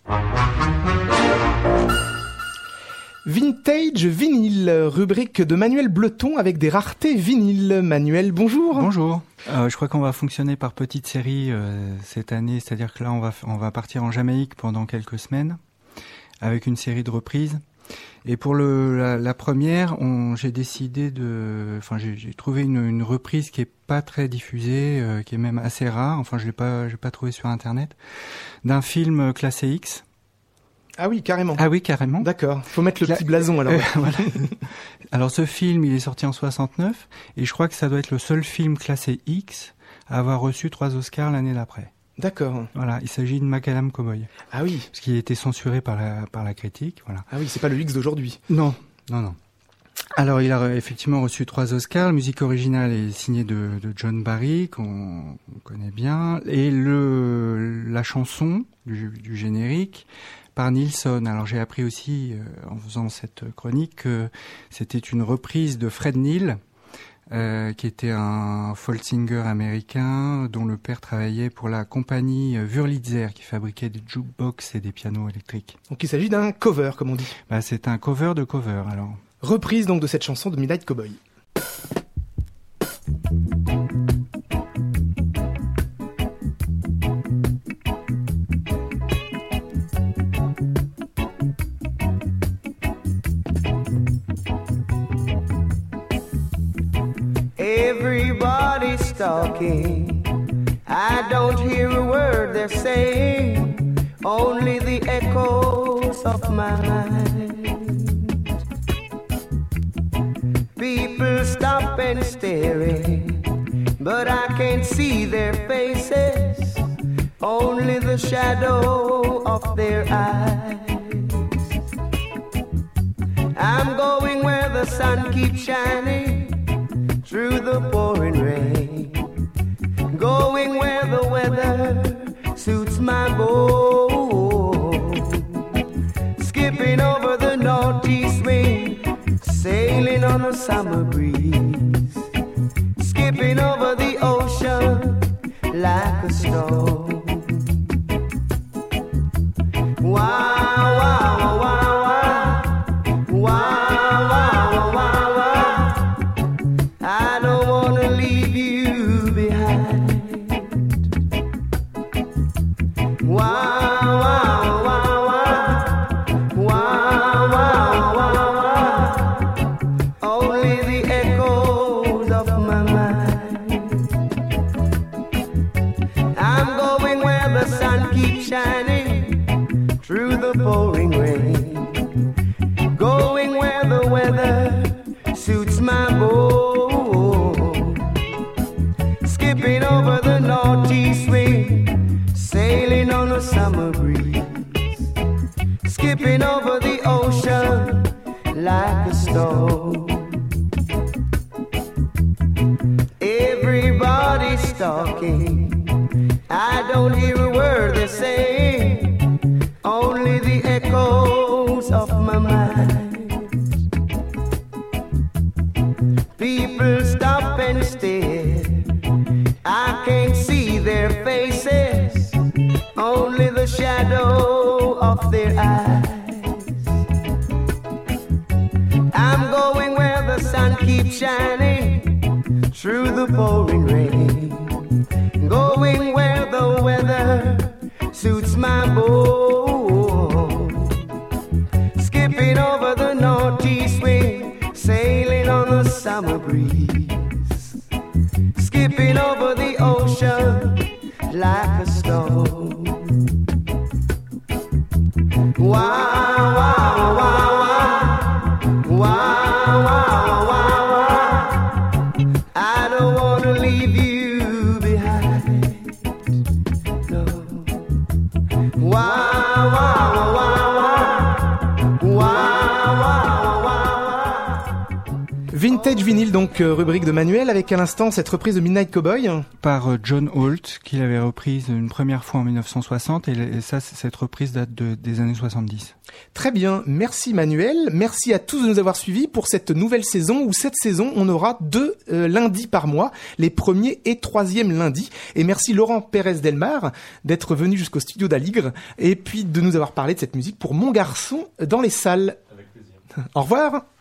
Vintage vinyle, rubrique de Manuel Bleton avec des raretés vinyles. Manuel, bonjour. Bonjour. Euh, je crois qu'on va fonctionner par petites séries euh, cette année, c'est-à-dire que là on va on va partir en Jamaïque pendant quelques semaines avec une série de reprises. Et pour le, la, la première, on, j'ai décidé de, enfin, j'ai, j'ai trouvé une, une reprise qui est pas très diffusée, euh, qui est même assez rare. Enfin, je l'ai pas, j'ai pas trouvé sur Internet, d'un film classé X. Ah oui, carrément. Ah oui, carrément. D'accord. Faut mettre le Cla- petit blason alors. Euh, voilà. Alors, ce film, il est sorti en soixante-neuf, et je crois que ça doit être le seul film classé X à avoir reçu trois Oscars l'année d'après. D'accord. Voilà, il s'agit de Macadam Cowboy. Ah oui. Parce qu'il a été censuré par la, par la critique, voilà. Ah oui, c'est pas le X d'aujourd'hui. Non, non, non. Alors, il a effectivement reçu trois Oscars. La musique originale est signée de, de John Barry, qu'on, qu'on connaît bien. Et le, la chanson du, du générique par Nilsson. Alors, j'ai appris aussi, euh, en faisant cette chronique, que c'était une reprise de Fred Neil, euh, qui était un folk singer américain dont le père travaillait pour la compagnie Wurlitzer qui fabriquait des jukebox et des pianos électriques. Donc il s'agit d'un cover, comme on dit. Bah, c'est un cover de cover, alors. Reprise donc de cette chanson de Midnight Cowboy. Everybody's talking, I don't hear a word they're saying, only the echoes of my mind. People stop and staring, but I can't see their faces, only the shadow of their eyes. I'm going where the sun keeps shining through the pouring rain, going where the weather suits my boat, skipping over the northeast wind, sailing on a summer breeze, skipping over the ocean like a stone. Wow, wow, wow, wow, wow, wow, wow, wow. I don't wanna leave you behind. Wow, wow, wow, wow, wow, wow, wow, wow. Only the echoes of my mind. I'm going where the sun keeps shining through the pouring rain, going where the weather suits my boat, skipping over the northeast wind, sailing on a summer breeze, skipping over the ocean like a stone. Everybody's talking, I don't hear a word they're saying, only the echoes of my mind. People stop and stare, I can't see their faces, only the shadow of their eyes. I'm going where the sun keeps shining through the pouring rain, going where the weather suits my boat, skipping over the northeast wind, sailing on the summer breeze, skipping over the ocean like a stone. Wow, wow, wow, wow, wow, wow, wow, wow. I don't wanna leave you behind. No. Wow, wow, wow, wow, wow, wow, wow. Vintage Vinyl, donc euh, rubrique de Manuel, avec à l'instant cette reprise de Midnight Cowboy. Par euh, John Holt, qui l'avait reprise une première fois en mille neuf cent soixante, et, et ça, cette reprise date de, des années soixante-dix. Très bien, merci Manuel, merci à tous de nous avoir suivis pour cette nouvelle saison, où cette saison on aura deux euh, lundis par mois, les premiers et troisième lundis, et merci Laurent Pérez-Delmar d'être venu jusqu'au studio d'Aligre, et puis de nous avoir parlé de cette musique pour Mon Garçon dans les salles. Avec plaisir. Au revoir.